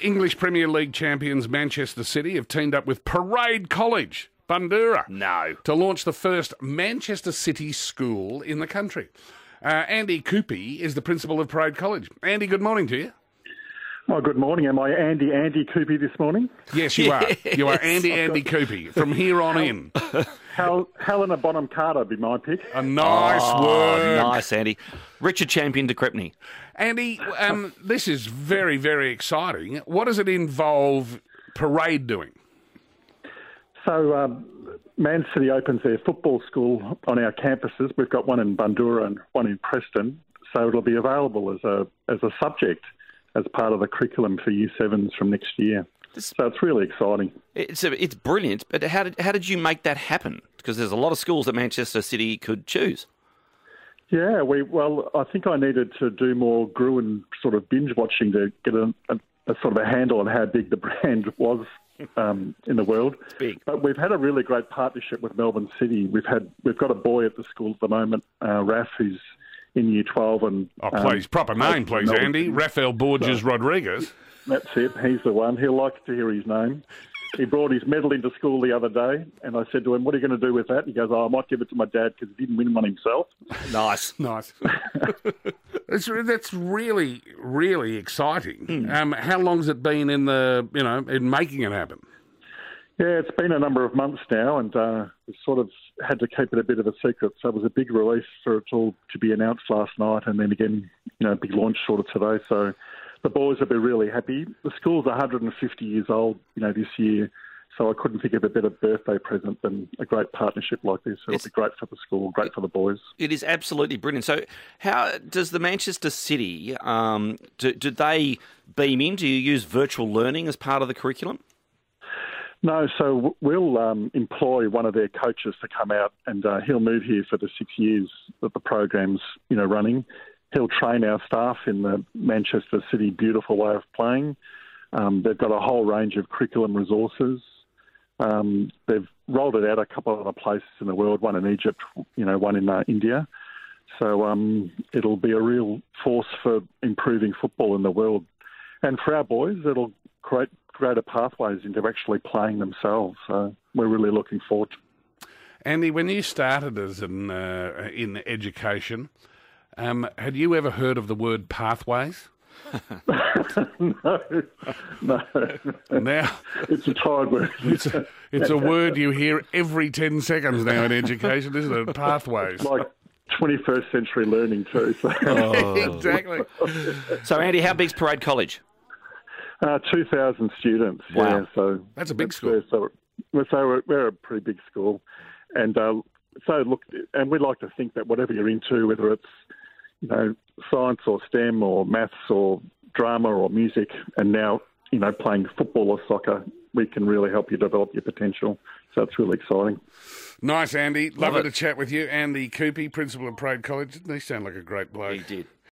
English Premier League champions Manchester City have teamed up with Parade College, Bundoora, to launch the first Manchester City school in the country. Andy Coopey is the principal of Parade College. Andy, good morning to you. Oh, good morning. Am I Andy Coopey this morning? Yes, you are. You are Andy Coopey from here on in. Helena Bonham Carter be my pick. A nice word. Nice, Andy. Richard Champion de Crepney. Andy, this is very, very exciting. What does it involve Parade doing? So, Man City opens their football school on our campuses. We've got one in Bundoora and one in Preston. So it'll be available as a subject as part of the curriculum for Year 7s from next year. So it's really exciting. It's brilliant, but how did you make that happen? Because there's a lot of schools that Manchester City could choose. Yeah, I think I needed to do more Gruen sort of binge watching to get a sort of a handle on how big the brand was in the world. It's big. But we've had a really great partnership with Melbourne City. We've got a boy at the school at the moment, Raf, who's in Year 12. And please, proper name, please, Andy. Rafael Borges Rodriguez. That's it. He's the one. He'll like to hear his name. He brought his medal into school the other day, and I said to him, "What are you going to do with that?" He goes, "I might give it to my dad because he didn't win one himself." Nice. That's really, really exciting. How long's it been in making it happen? Yeah, it's been a number of months now, and we sort of had to keep it a bit of a secret. So it was a big release for it all to be announced last night, and then again, big launch sort of today. So the boys will be really happy. The school's 150 years old, this year, so I couldn't think of a better birthday present than a great partnership like this. It'll be great for the school, great for the boys. It is absolutely brilliant. So how does the Manchester City, do they beam in? Do you use virtual learning as part of the curriculum? No, so we'll employ one of their coaches to come out, and he'll move here for the 6 years that the program's running. He'll train our staff in the Manchester City beautiful way of playing. They've got a whole range of curriculum resources. They've rolled it out a couple of other places in the world, one in Egypt, one in India. So it'll be a real force for improving football in the world. And for our boys, it'll create greater pathways into actually playing themselves. So we're really looking forward to it. Andy, when you started as in education, had you ever heard of the word pathways? No. Now it's a tired word. It's a word you hear every 10 seconds now in education, isn't it? Pathways. It's like 21st century learning too. So. Exactly. So, Andy, how big's Parade College? 2,000 students. Wow. Yeah, so that's a big school. So we're a pretty big school, and and we like to think that whatever you're into, whether it's science or STEM or maths or drama or music, and now playing football or soccer, we can really help you develop your potential. So it's really exciting. Nice, Andy. Lovely to chat with you. Andy Coopey, principal of Parade College. Didn't he sound like a great bloke? He did.